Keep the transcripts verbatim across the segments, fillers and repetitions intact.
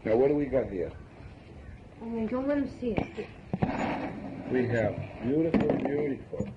Now, what do we got here? Oh, man, don't let him see it. We have beautiful, beautiful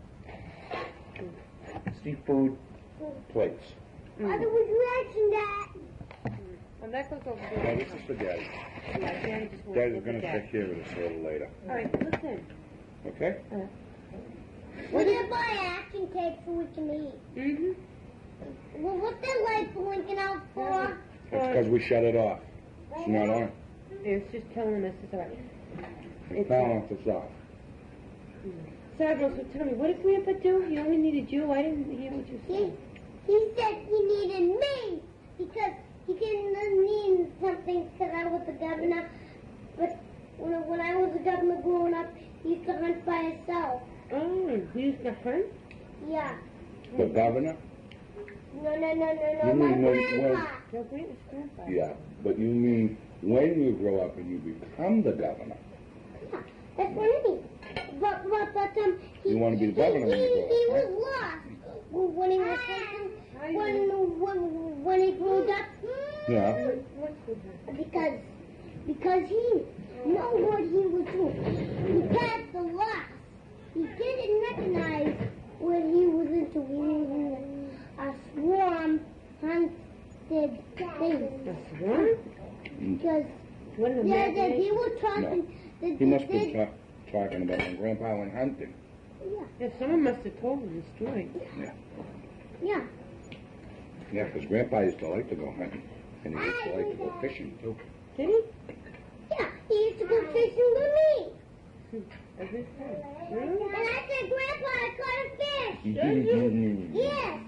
seafood plates. Mother, would you action that? Well, that goes over Now, there. this is for Daddy. Yeah, Daddy just wants to Daddy's look going at to that. take care of this a little later. All right, listen. Okay? Uh, We didn't buy action tape so we can eat. mm-hmm. Well, what's that light blinking out for? That's because we shut it off. It's not on. It's just telling us it's all right. It's telling us it's off. Cyrus, so tell me, what did Grandpa do? He only needed you? I didn't hear what you He, said. he said he needed me because he didn't need something because I was the governor. But when, when I was the governor growing up, he used to hunt by himself. Oh, he used to hunt? Yeah. The governor? No, no, no, no, no. You My mean when- grandpa. No, Grandpa's Grandpa. Yeah. But you mean when you grow up and you become the governor. Yeah, that's what I mean. But, but, but, um, he, You wanna be the governor he, when you grow up, he, right? was lost when he was taken, when, when, when he grew up. Yeah. What's with her? Because, because he know what he was doing. He passed the lost. He didn't recognize what he was into. He was in a swarm hunted thing. A swarm? Because, What an yeah, that he imagination. was talking. No. The, He must the, be ta- talking about when Grandpa went hunting. Yeah, Yeah, someone must have told him the story. Yeah. yeah. Yeah, because Grandpa used to like to go hunting. And he used to like to go fishing, too. Did he? Yeah, he used to go fishing with me. Every time. And Really? I said, Grandpa, I caught a fish. Mm-hmm. Yes.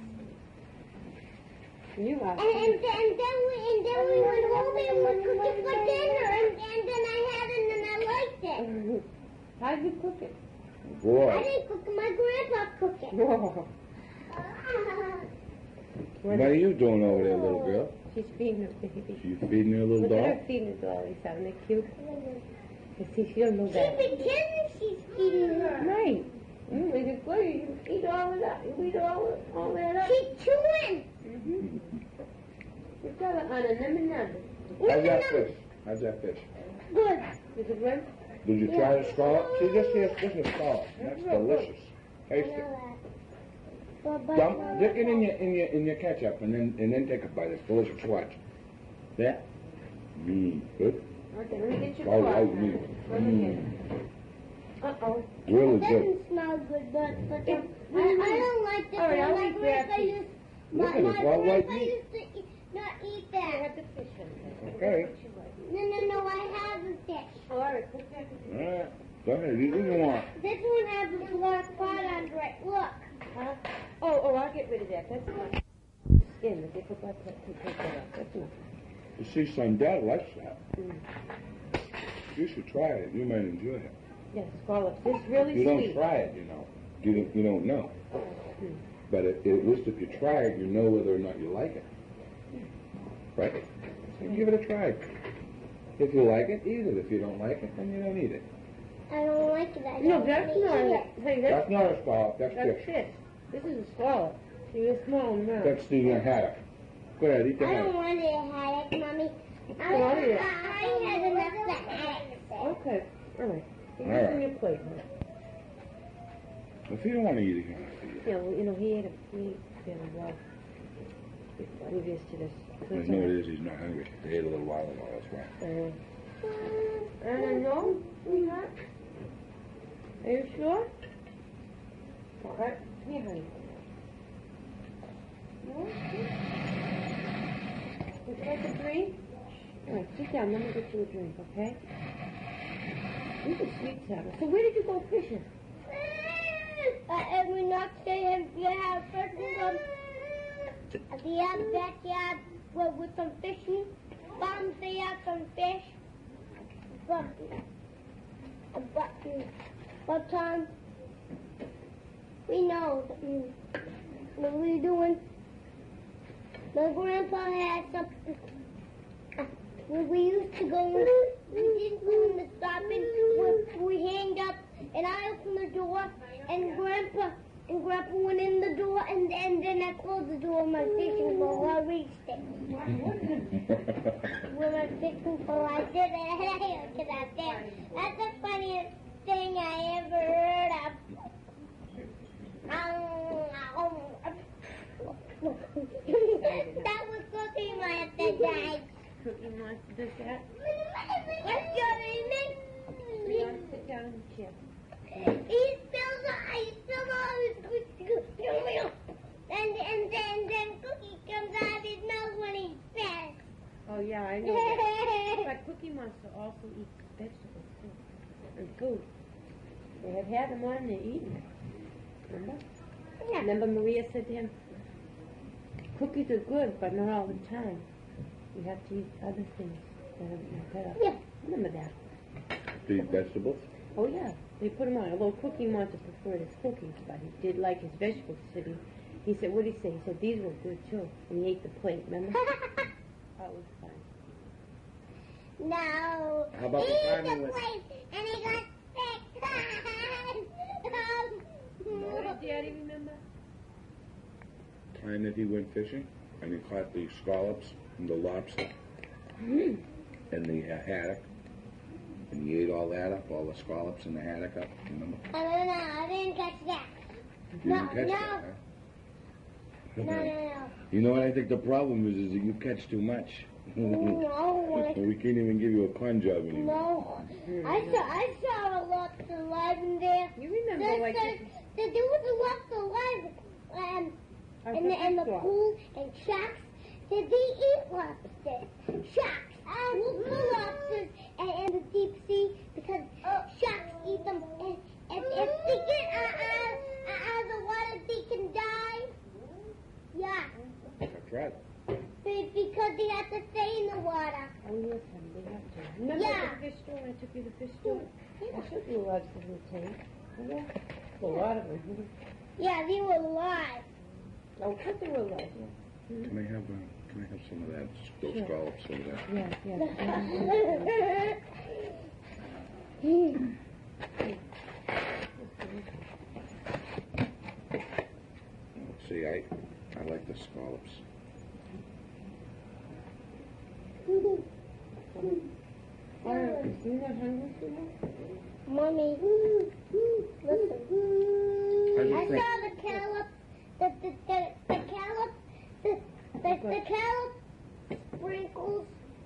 You are. And, and, then, and then we and then we went home and we cooked it for dinner, and, and then I had it and I liked it. How did you cook it? I Boy. didn't cook it, my grandpa cooked it. Whoa. What are you doing over there, little girl? She's feeding her baby. You feeding your little Look at her dog? feeding the dollies. Aren't they cute? You see, she don't know She that. pretending she's feeding her. Right. Mm, it's a good. You eat all of that. You eat all, all that up. She's chewing. Mm-hmm. You got it on a number number. How's that fish? How's that fish? Good. Is it good? Did you try the scallop? See, this here, this is scallop. That's delicious. Taste it. But, but, Dump, dip it in your in your in your ketchup and then and then take a bite. It's delicious. Watch. Yeah. Mmm. Good. Okay, let me get your Oh, cloth. oh, mm. Let me get Mmm. it. Uh-oh. Really it good. doesn't smell good, but, but um, I, I don't like this. All right, I'll my eat grandpa that. used, Look my, at my it. Well, like grandpa me. used to eat, not eat I that. have the fish in it. Okay. That's what you like. No, no, no, I have the fish. Oh, all right, put that in. All right. Go ahead. You do you want? This one has a black spot under it. Look. Huh? Oh, oh, I'll get rid of that. That's enough. Skin, if they put that, put, put that off. That's enough. You see, son, Dad likes that. Mm. You should try it. You might enjoy it. Yes, scallops. It's really You don't sweet. try it, you know. You don't, you don't know. Mm. But at, at least if you try it, you know whether or not you like it. Right? So give it a try. If you like it, eat it. If you don't like it, then you don't eat it. I don't like it. I don't No, that's wanna not eat it. it. Hey, that's, That's not a scallop. That's that's fish. fish. This is a scallop. See, they're small and round. That's the uh, haddock. Go ahead, eat the I don't haddock. want a haddock, Mommy. I, Go on, I, yeah. I had enough of haddocks. Okay, all right. You All get right. on your plate. If you don't want to eat it, you don't have to eat it. Yeah, well, you know, he ate a, he ate fairly well. He's oblivious to this. So I it's know all it right. is. He's not hungry. He ate a little while ago. That's why. Uh, I don't know, sweetheart. Are you sure? All right, here, honey. No? Would you like a drink? All right, sit down. Let me get you a drink, okay? This is sweet, Sarah. So where did you go fishing? Uh, every next day, if you have fishing, um, if you have a backyard with, with some fishing, farms, they have some fish. But, but, but, um, we know mm, what we're doing. My grandpa had something. Uh, when we used to go, we didn't go in the stopping. We, we hanged up, and I opened the door, and Grandpa and Grandpa went in the door, and, and then I closed the door with my fishing pole. I reached it. With my fishing pole, I did it to that there. That's the funniest thing I ever heard of. That was Cookie Monster died. Cookie Monster does that? What's your name? You want to sit down in the chair? He spills he spills all his cookies. And, and then, then Cookie comes out of his mouth when he spits. Oh, yeah, I know that. But Cookie Monster also eats vegetables, too. And food. They have had them on, they're eating it. Remember? Yeah. Remember Maria said to him, cookies are good, but not all the time. You have to eat other things that are better. Yeah. Remember that. Do you eat vegetables? Oh, yeah. They put him on. Although Cookie Monster preferred his cookies, but he did like his vegetables. He said, he, he said, what did he say? He said, these were good, too. And he ate the plate, remember? Oh, it was fun. No. How about he the time ate he the went- plate and he got sick. What did Daddy remember? Time that he went fishing and he caught the scallops and the lobster Mm. and the uh, haddock. And he ate all that up, all the scallops and the haddock up, remember? I don't know. I didn't catch that. You No, didn't catch no. that, huh? No, no, no. You know what I think the problem is, is that you catch too much. No. We can't even give you a con job anymore. No. I saw I saw a lobster alive in there. You remember, There, like, there, there, there was a lobster alive um, I in, the, in the thought- pool and sharks. Did they eat lobsters? Sharks. Look for lobsters in, in the deep sea because sharks eat them. And if, if they get out, out, out of the water, they can die. Yeah. That's right. Be- Because they have to stay in the water. Oh, yes, honey, they have to. Remember Yeah. at the fish store when I took you to the fish store? I showed you lobsters in the tank. Yeah. A lot of them. Yeah, they were alive. Oh, of course they were alive, yeah. Can I have uh, can I have some of that? Those Sure. scallops over there. Yeah, yeah. See, I I like the scallops. All right, you not hungry for that? Mommy, listen. I I just think saw the scallop, the the the, the scallop, the the, the scallop sprinkles,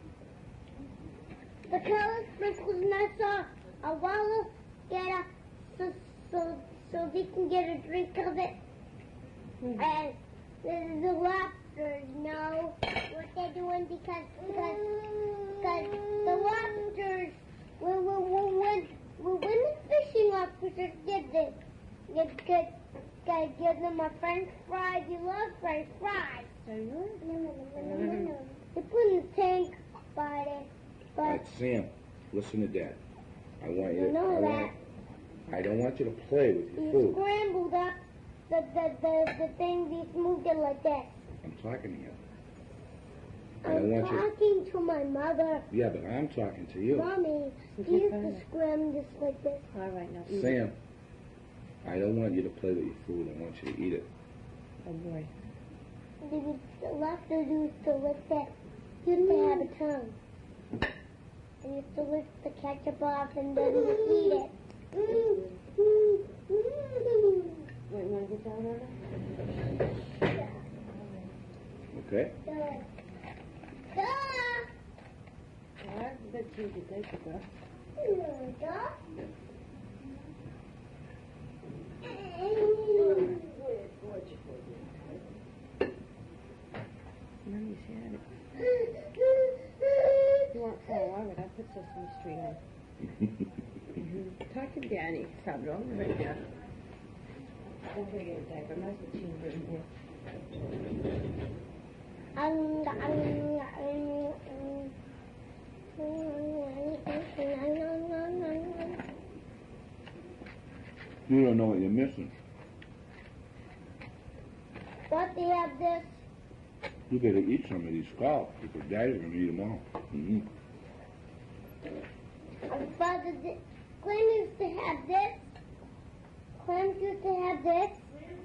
the scallop sprinkles, and I saw a walrus get a so so so they can get a drink of it, Mhm. and the, the lobsters know what they're doing because because because the lobsters when when when when when the fishing officers did this. You could, could give them a French fries. You love French fries. So you? No, no, no, no, no, no. They put in the tank, but, uh, All but right, Sam, listen to Dad. I want you. you know I that want. I don't want you to play with your you food. scrambled up the, the, the, the thing. You moved it like that. I'm talking to you. I don't I'm want you. talking to my mother. Yeah, but I'm talking to you, Mommy, Did you you used find to it? scram this like this. All right, now eat it. Sam. I don't want you to play with your food. I want you to eat it. Oh, boy. They would, the lobsters used to lick that. Used to have a tongue. They used to lick the ketchup off and then you eat it. Wait, you want to get down on it? Okay. Duh. All right, you got to change your diaper, girl. Duh. Mommy's had it. You want, oh, all right, I'll put Sesame Street on. Mm-hmm. Talk to Danny, cabrón, right now. Don't forget a diaper. Might as well change it in here. Um, um, um, You don't know what you're missing. What, they have this? You better eat some of these scallops because Daddy's gonna eat them all. Mm-hmm. Father, Clem used to have this. Clem used to have this.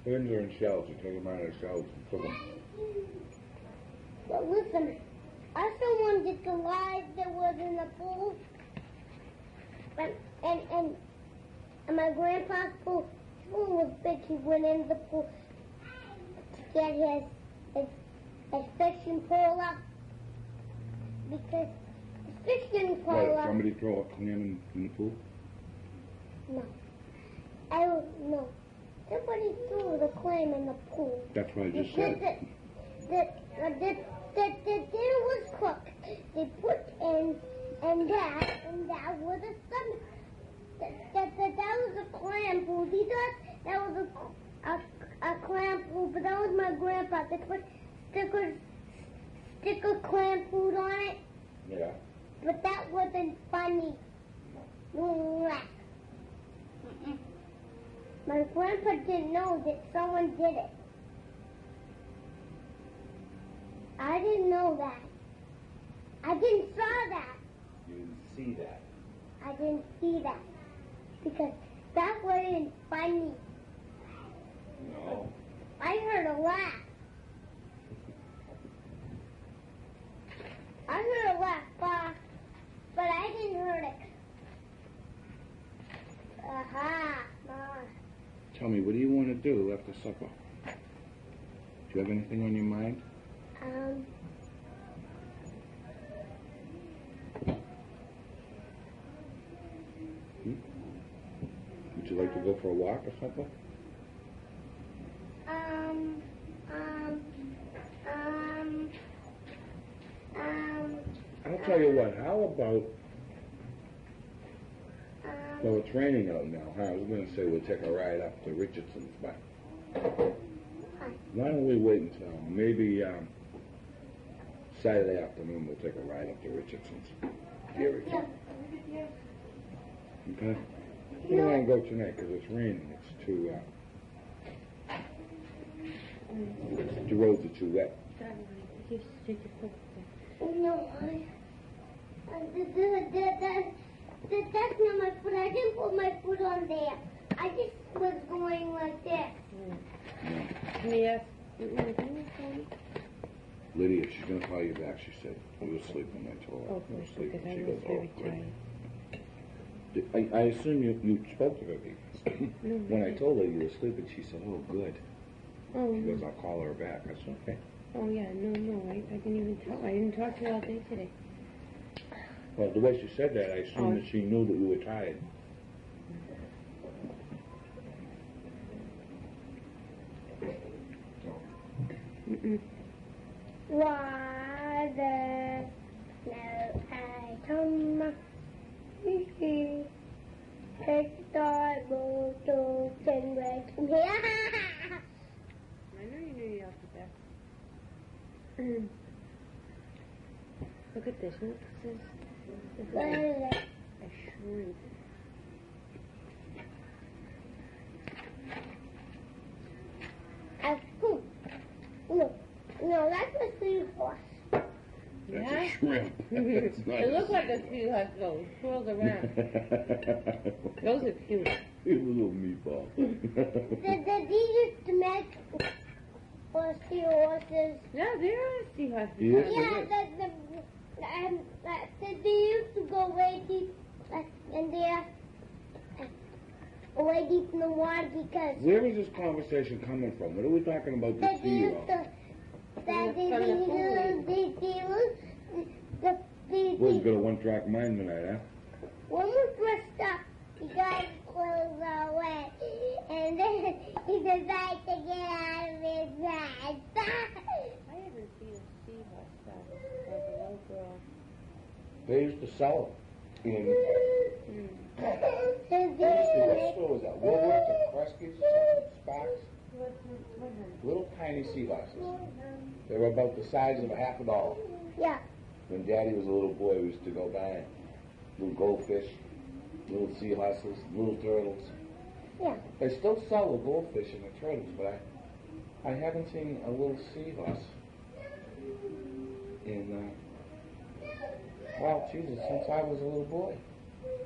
Worms are in shells. You take them out of the shells and cook them. But listen, I saw one that's alive that was in the pool. And, and, and, and my grandpa's pool, his pool was big. He went in the pool to get his, his, his fishing pole up. Because the fish didn't fall What, up. somebody throw a clam in, in the pool? No. I don't know. Somebody threw the clam in the pool. That's what I just Because said. the, the, the, the, the dinner was cooked. They put in, and that, and that was a stomach. That, that, that, that was a clam food. He thought that was a, a, a clam food, but that was my grandpa. They put sticker, sticker clam food on it, Yeah. but that wasn't funny. Mwah. Mm-mm. My grandpa didn't know that someone did it. I didn't know that. I didn't saw that. You didn't see that. I didn't see that. Because that wasn't funny. No. I heard a laugh. I heard a laugh, but, but I didn't hear it. Aha, Mom. Tell me, what do you want to do after supper? Do you have anything on your mind? Um, Would you like to go for a walk or something? um, um, um, um, I'll tell you what, how about, um, well, it's raining out now, huh? I was going to say we'll take a ride up to Richardson's, but why don't we wait until maybe um, Saturday afternoon we'll take a ride up to Richardson's. Here we yeah. go. Okay? We don't want to go tonight because it's raining. It's too, uh, the roads are too wet. Just take your foot. No, I, I that, that, that, that, that, that's not my foot. I didn't put my foot on there. I just was going like this. Yes. Mm-mm. Can you call me? Lydia, she's going to call you back, she said. You were sleeping, I told her. Oh, You were good, sleeping. because I She was goes, oh, very good. tired. Did- I, I assume you, you spoke to her. No, When I didn't. told her you were sleeping, she said, oh, good. Oh, She goes, no. I'll call her back. I said, okay. Oh, yeah, no, no, I, I didn't even talk. I didn't talk to her all day today. Well, the way she said that, I assumed Oh. that she knew that you were tired. Mm-mm. Water, no, I come, take the boat to send back to me. I know you knew you off the back. Look at this. Look at this. This is a, Well, a shrimp. I scoop. No, no, that's a seahorse. That's Yeah? a shrimp. That's not It a looks like a seahorse though. It swirls around. Those are cute. You little meatball. The, the, these used to make for seahorses. Yeah, there are seahorses. Yes. Yeah, the, the, and, uh, the, they used to go way deep, uh, and they're uh, way deep in the water because Where is this conversation coming from? What are we talking about this that they used seahorse? to, that they, From they, the pool. they, they, they, the, the, Boy's the, got a one-track mind tonight, huh? when we dressed up, he got his clothes all wet, and then he decided to get out of his bed. I haven't seen a seahorse though. As a little girl. They used to sell them. In, Mm. So what they, store was that? Woolworths or Kresge's? Sparks? What, what, what, honey? Little tiny seahorses. They were about the size of a half a dollar. yeah. When Daddy was a little boy, we used to go buy little goldfish, little seahorses, little turtles. Yeah. They still sell the goldfish and the turtles, but I, I haven't seen a little seahorse in, uh, well, Jesus, since I was a little boy.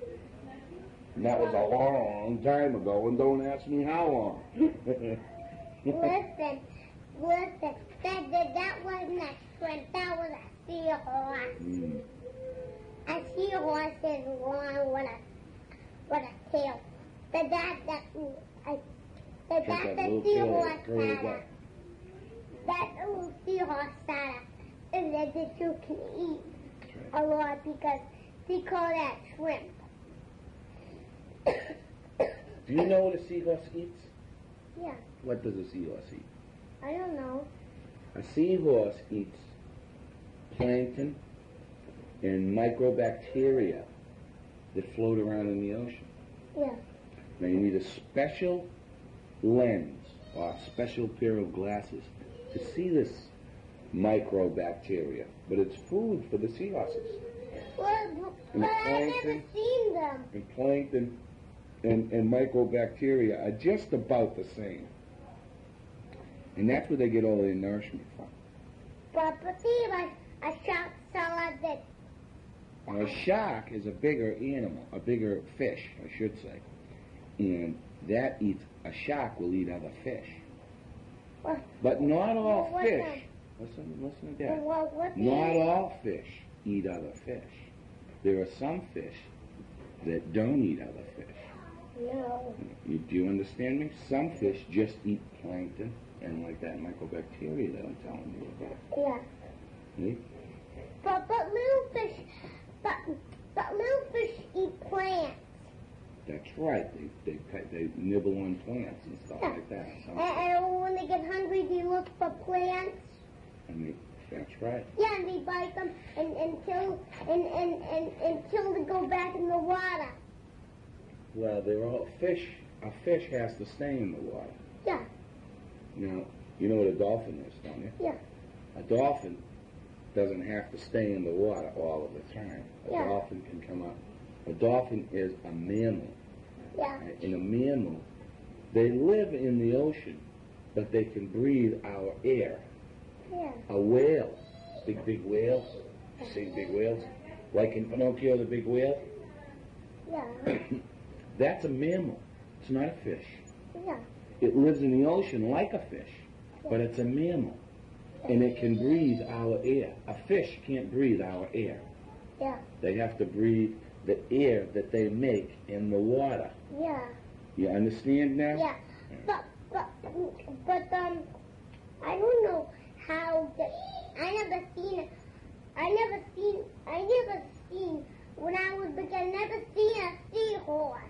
And that was a long time ago, and don't ask me how long. listen, listen. That, that, that wasn't a shrimp. That was a seahorse. Mm. A seahorse is one with a with a tail. But that that I but Got that's that the little tail seahorse that curls Santa. up. That little seahorse Santa is that that you can eat That's right. a lot because they call that shrimp. Do you know what a seahorse eats? Yeah, What does a seahorse eat? I don't know. A seahorse eats plankton and microbacteria that float around in the ocean. Yeah, Now you need a special lens or a special pair of glasses to see this microbacteria, but it's food for the seahorses. well, And but the I never plankton? seen them. And plankton and, and microbacteria are just about the same. And that's where they get all their nourishment from. But but see, like a shark salad that Now, a shark is a bigger animal, a bigger fish, I should say. And that eats, a shark will eat other fish. what But not all Well, what fish, then? listen, listen to that. what what Not all fish eat other fish. There are some fish that don't eat other fish. No. You, do you understand me? Some fish just eat plankton and like that microbacteria that I'm telling you about. Yeah. See? But but little fish, but but little fish eat plants. That's right. They, they pe- they nibble on plants and stuff like that. Some And, and when they get hungry, they look for plants. And they, that's right. Yeah, and they bite them and until and, and, and until they go back in the water. Well, they're all fish. A fish has to stay in the water. Yeah, Now, you know what a dolphin is, don't you? yeah, A dolphin doesn't have to stay in the water all of the time. A Yeah. dolphin can come up. A dolphin is a mammal. yeah, In a mammal, they live in the ocean, but they can breathe our air. yeah, A whale, big, big whale. You see big whales? Like in Pinocchio, the big whale? yeah, That's a mammal. It's not a fish. yeah, It lives in the ocean like a fish, but it's a mammal. And it can breathe our air. A fish can't breathe our air. yeah, They have to breathe the air that they make in the water. yeah, You understand now? yeah. But but but um, I don't know how the I never seen it. I never seen I never seen when I was big. I never seen a seahorse.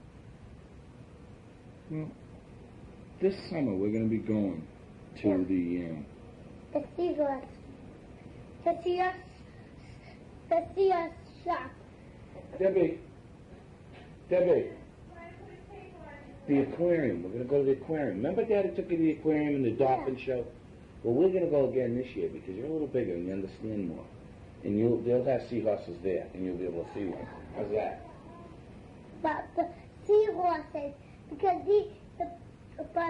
Well, this summer we're going to be going to Yeah. the um, The seahorse. To see us. To see us shop. Debbie. Debbie. The aquarium. We're going to go to the aquarium. Remember Daddy took you to the aquarium and the dolphin show? Well, we're going to go again this year because you're a little bigger and you understand more. And you'll, they'll have seahorses there and you'll be able to see one. How's that? But the seahorses, because the, the but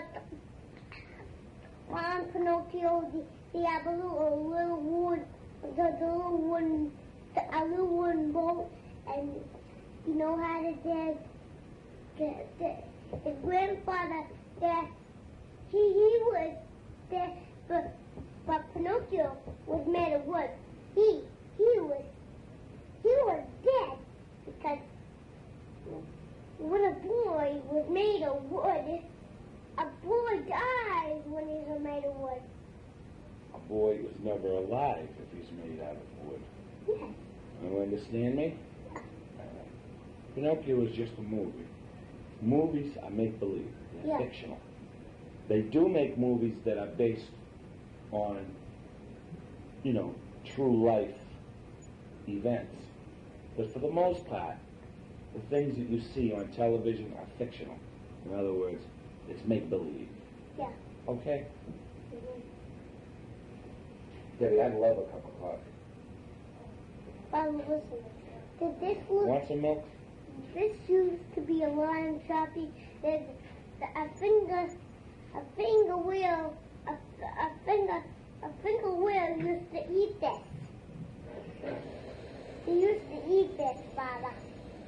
on Pinocchio, the, they have a little, a little wood, the, the little wooden, a little wooden boat, and you know how to did the, the, his grandfather, that he, he was, that, but, but Pinocchio was made of wood. He, he was, he was dead because when a boy was made of wood, a boy dies when he's made of wood. A boy is never alive if he's made out of wood. Yes. You understand me? Pinocchio is just a movie. Movies are make-believe. They're Yeah. fictional. They do make movies that are based on, you know, true life events. But for the most part, the things that you see on television are fictional. In other words, it's make-believe. Yeah. Okay? Mhm. Debbie, I'd love a cup of coffee. But listen, did this look, Want some milk? this used to be a lion choppy. There's a finger, a finger wheel, a, a finger, a finger wheel used to eat this. He used to eat this, Father.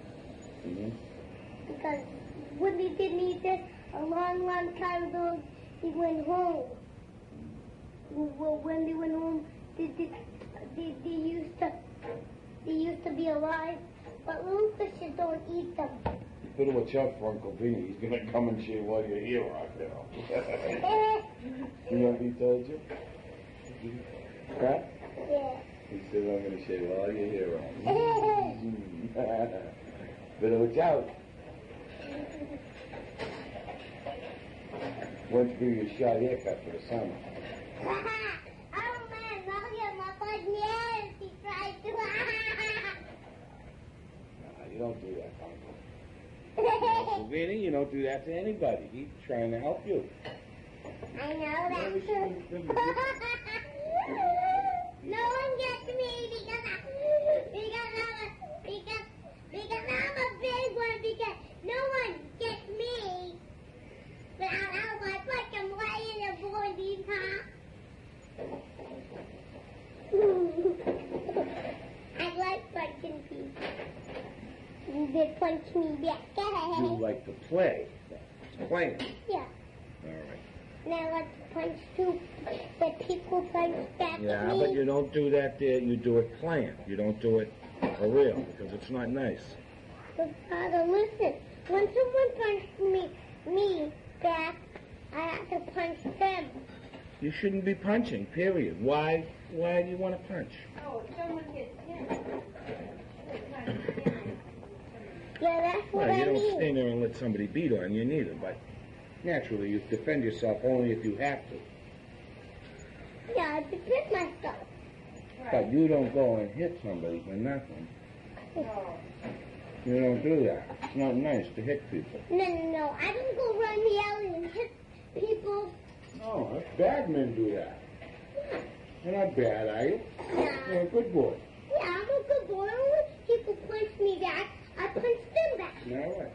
Mm-hmm. Because when they didn't eat this a long, long time ago, he went home. Well, when they went home, they, they, they, they used to they used to be alive, but little fishes don't eat them. You better watch out for Uncle Vinny. He's gonna come and shave while you're here out there. You know what he told you? Huh? Yeah. He said, I'm gonna shave all your hair off. Better watch out. Once give you a short haircut for the summer. Oh man, Mario, my bud yes, he tried to. Nah, you don't do that, Uncle. Uncle Vinny, you don't do that to anybody. He's trying to help you. I know that. No one gets me because, I, because, I'm a, because, because I'm a big one, because no one gets me. But I don't like like I'm laying a boy these huh? I like punching people. You did punch me back. You like to play. Playing. Yeah. All right. And I like to punch too. But people punch back at Yeah, me. but you don't do that there. You do it playing. You don't do it for real because it's not nice. But Father, listen. When someone punched me, me back, I have to punch them. You shouldn't be punching, period. Why Why do you want to punch? Oh, someone hit him. Yeah, that's what Well, you I don't mean. stand there and let somebody beat on you neither, but naturally you defend yourself only if you have to. Yeah, I defend myself. But you don't go and hit somebody for nothing. You don't do that. It's not nice to hit people. No, no, no. I don't go around the alley and hit people. No, that's bad men do that. You're not bad, are you? Nah. You're a good boy. Yeah, I'm a good boy. When people punch me back, I punch them back. All right.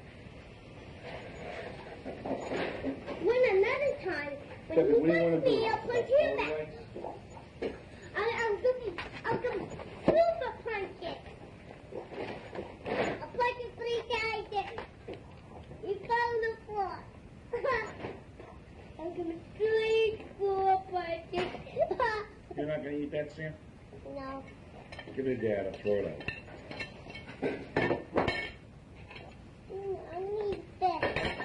When another time, when But you what do you want punch to me, do? I'll punch you back. I'll, I'll give you, I'll give you super punches. I'll punch you three times and you fall on the floor. I'll give you three, four punches. You're not going to eat that, Sam? No. Give it to Dad. I'll throw it out. Mm, I need this.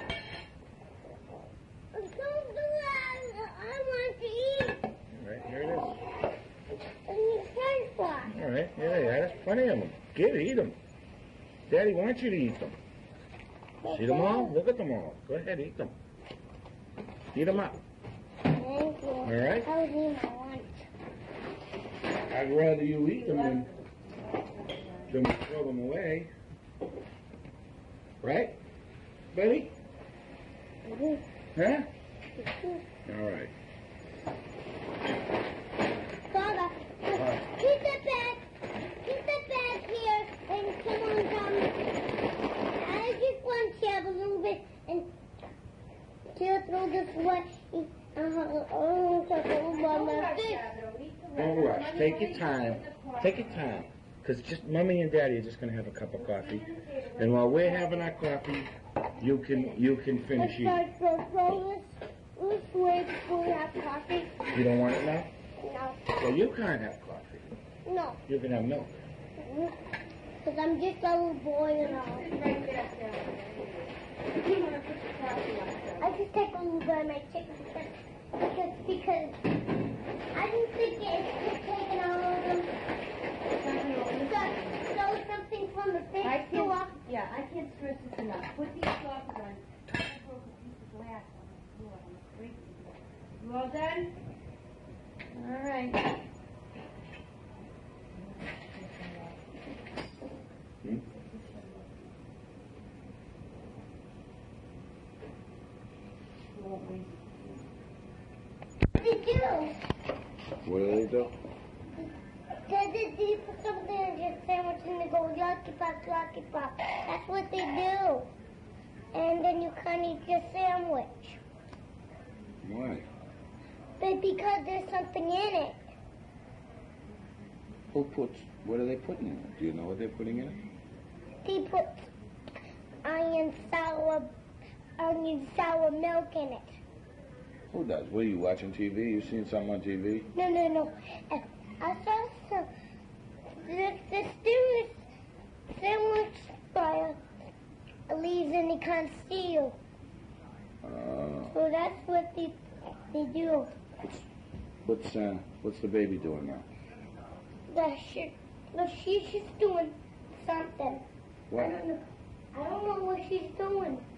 Don't do that. I want to eat. All right, here it is. I need french fries. All right, yeah, yeah, there's plenty of them. Get it, eat them. Daddy wants you to eat them. See them all? Look at them all. Go ahead, eat them. Eat them up. Thank you. All right? I would need my lunch. I'd rather you eat them than, than throw them away. Right? Betty? Mhm. Huh? Mhm. All right. Father, keep the bag, keep the bag here, and come on down. I just want to have a little bit, and to throw this away. Uh, oh, my fish. Don't rush. Take your time. Take your time. Because just Mommy and Daddy are just going to have a cup of coffee. And while we're having our coffee, you can you can finish Let's eating. start to throw this. Let's wait before we have coffee. You don't want it now? No. Well, you can't have coffee. No. You can have milk. Because I'm just a little boy and all. I just take a little bit of my chicken because, because, because I didn't think it's just taking all of them. So, so something from the fish I go can't, off. yeah, I can't stress this enough. Put these sauces on. I broke a piece of glass on the floor. I'm afraid to do it. You all done? All right. Hmm? What do they do? What do they do? They, they, they put something in your sandwich and they go, yucky pop, yucky pop. That's what they do. And then you can't eat your sandwich. Why? But because there's something in it. Who puts, what are they putting in it? Do you know what they're putting in it? They put onion sour, onion sour milk in it. Who does? What are you watching T V? You seen something on T V? No, no, no. I, I saw some. The, the stimulus sandwich by leaves and they can't steal. Uh, So that's what they they do. what's uh, what's the baby doing now? The shit. The she's just doing something. I What? don't know. I don't know what she's doing.